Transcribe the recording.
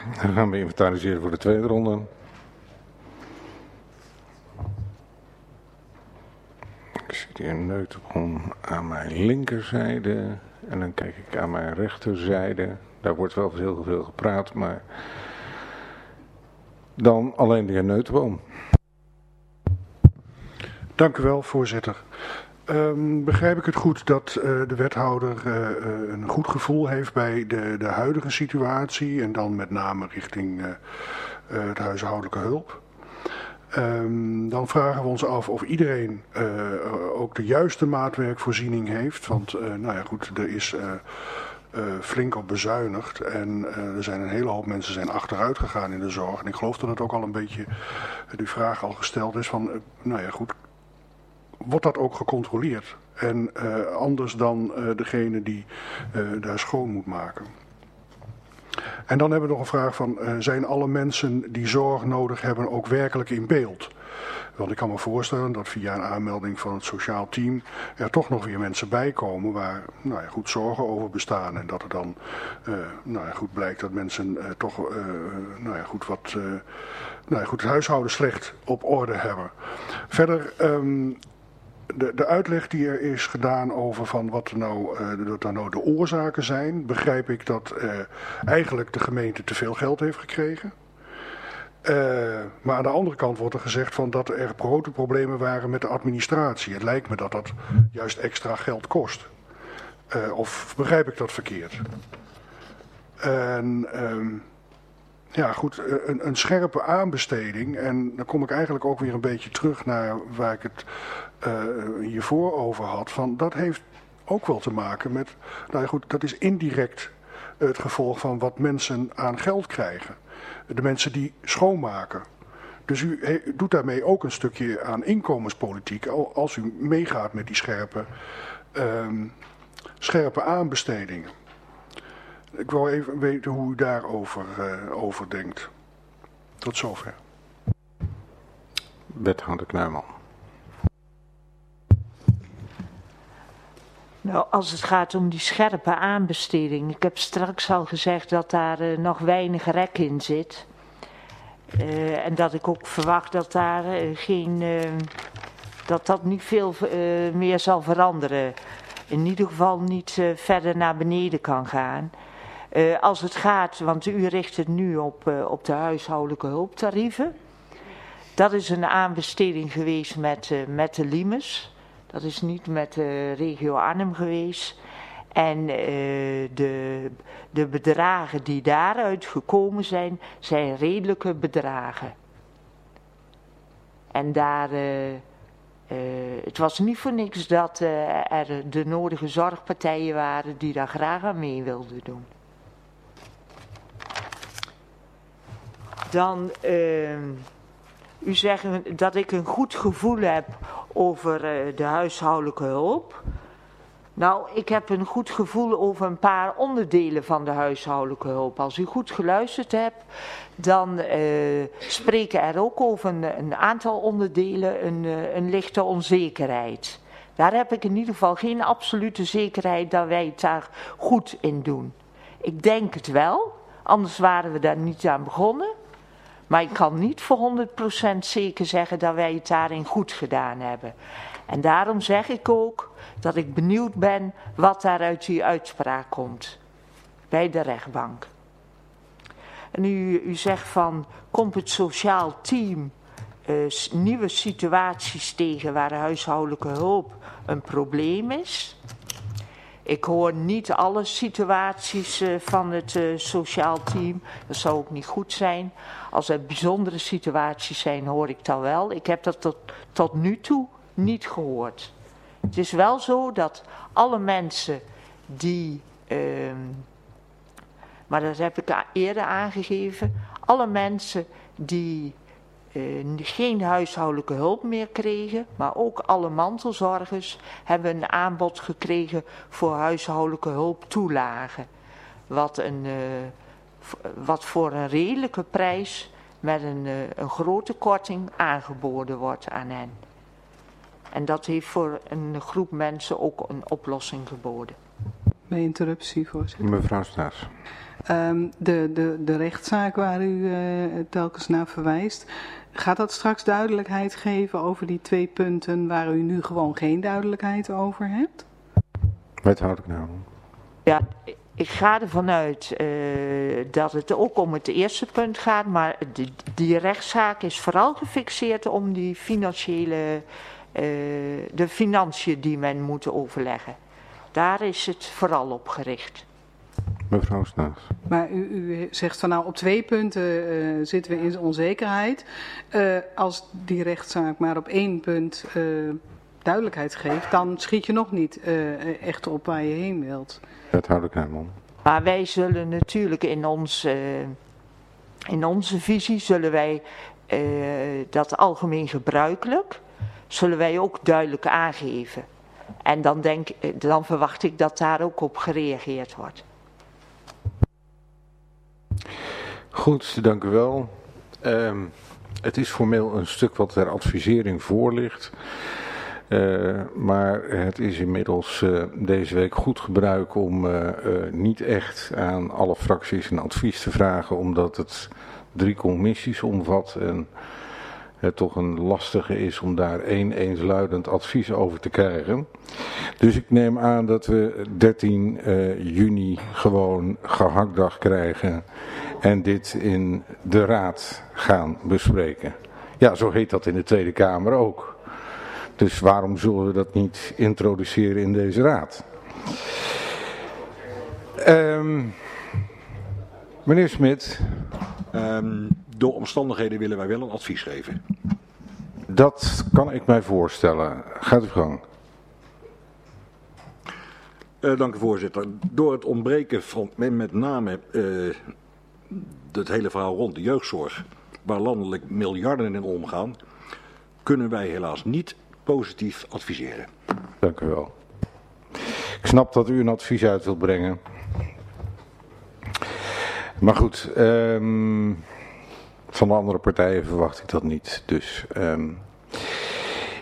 Dan gaan we inventariseren voor de tweede ronde. Ik zie hier een Neuterbron aan mijn linkerzijde. En dan kijk ik aan mijn rechterzijde. Daar wordt wel heel veel gepraat, maar dan alleen de heer Neuterbron. Dank u wel, voorzitter. Begrijp ik het goed dat de wethouder een goed gevoel heeft bij de huidige situatie en dan met name richting de huishoudelijke hulp? Dan vragen we ons af of iedereen ook de juiste maatwerkvoorziening heeft, want nou ja goed, er is flink op bezuinigd en er zijn een hele hoop mensen zijn achteruit gegaan in de zorg. En ik geloof dat het ook al een beetje, die vraag al gesteld is van, nou ja goed, wordt dat ook gecontroleerd? En anders dan degene die daar schoon moet maken. En dan hebben we nog een vraag van, zijn alle mensen die zorg nodig hebben ook werkelijk in beeld? Want ik kan me voorstellen dat via een aanmelding van het sociaal team er toch nog weer mensen bij komen waar nou ja, goed zorgen over bestaan. En dat er dan nou ja, goed blijkt dat mensen toch nou ja, goed wat nou ja, goed, het huishouden slecht op orde hebben. Verder de uitleg die er is gedaan over van wat nou de oorzaken zijn, begrijp ik dat eigenlijk de gemeente te veel geld heeft gekregen. Maar aan de andere kant wordt er gezegd van dat er grote problemen waren met de administratie. Het lijkt me dat dat juist extra geld kost. Of begrijp ik dat verkeerd? En ja goed, een scherpe aanbesteding. En dan kom ik eigenlijk ook weer een beetje terug naar waar ik het hiervoor over had. Van, dat heeft ook wel te maken met, nou ja goed, dat is indirect het gevolg van wat mensen aan geld krijgen. De mensen die schoonmaken. Dus u doet daarmee ook een stukje aan inkomenspolitiek als u meegaat met die scherpe aanbestedingen. Ik wil even weten hoe u daarover over denkt. Tot zover. Wethouder Knuijman. Nou, als het gaat om die scherpe aanbesteding. Ik heb straks al gezegd dat daar nog weinig rek in zit. En dat ik ook verwacht dat daar dat niet veel meer zal veranderen. In ieder geval niet verder naar beneden kan gaan. Als het gaat, want u richt het nu op de huishoudelijke hulptarieven. Dat is een aanbesteding geweest met de Limes. Dat is niet met de regio Arnhem geweest. En de bedragen die daaruit gekomen zijn redelijke bedragen. En daar, het was niet voor niks dat er de nodige zorgpartijen waren die daar graag aan mee wilden doen. Dan, u zegt dat ik een goed gevoel heb over de huishoudelijke hulp. Nou, ik heb een goed gevoel over een paar onderdelen van de huishoudelijke hulp. Als u goed geluisterd hebt, dan spreken er ook over een aantal onderdelen een lichte onzekerheid. Daar heb ik in ieder geval geen absolute zekerheid dat wij het daar goed in doen. Ik denk het wel, anders waren we daar niet aan begonnen. Maar ik kan niet voor 100% zeker zeggen dat wij het daarin goed gedaan hebben. En daarom zeg ik ook dat ik benieuwd ben wat daar uit die uitspraak komt. Bij de rechtbank. En u zegt van, komt het sociaal team nieuwe situaties tegen waar de huishoudelijke hulp een probleem is? Ik hoor niet alle situaties van het sociaal team. Dat zou ook niet goed zijn. Als er bijzondere situaties zijn, hoor ik dat wel. Ik heb dat tot nu toe niet gehoord. Het is wel zo dat alle mensen die, maar dat heb ik eerder aangegeven, alle mensen die geen huishoudelijke hulp meer kregen, maar ook alle mantelzorgers hebben een aanbod gekregen voor huishoudelijke hulptoelage. Wat voor een redelijke prijs met een grote korting aangeboden wordt aan hen. En dat heeft voor een groep mensen ook een oplossing geboden. Bij interruptie, voorzitter. Mevrouw Staes. De rechtszaak waar u telkens naar verwijst, gaat dat straks duidelijkheid geven over die 2 punten waar u nu gewoon geen duidelijkheid over hebt? Wethouder Knauw. Ja, ik ga ervan uit dat het ook om het eerste punt gaat, maar die rechtszaak is vooral gefixeerd om die de financiën die men moet overleggen. Daar is het vooral op gericht. Mevrouw Staes. Maar u zegt van nou op 2 punten zitten we in onzekerheid. Als die rechtszaak maar op 1 punt duidelijkheid geeft, dan schiet je nog niet echt op waar je heen wilt. Wethouder Knijman. Maar wij zullen natuurlijk in onze visie, zullen wij dat algemeen gebruikelijk, zullen wij ook duidelijk aangeven. En dan verwacht ik dat daar ook op gereageerd wordt. Goed, dank u wel. Het is formeel een stuk wat ter advisering voor ligt. Maar het is inmiddels deze week goed gebruik om niet echt aan alle fracties een advies te vragen, omdat het 3 commissies omvat en het toch een lastige is om daar eensluidend advies over te krijgen. Dus ik neem aan dat we 13 juni gewoon gehaktdag krijgen en dit in de raad gaan bespreken. Ja, zo heet dat in de Tweede Kamer ook. Dus waarom zullen we dat niet introduceren in deze raad? Meneer Smit. Door omstandigheden willen wij wel een advies geven. Dat kan ik mij voorstellen. Gaat u gang. Dank u voorzitter. Door het ontbreken van met name het hele verhaal rond de jeugdzorg, waar landelijk miljarden in omgaan, kunnen wij helaas niet positief adviseren. Dank u wel. Ik snap dat u een advies uit wilt brengen. Maar goed, van de andere partijen verwacht ik dat niet. Dus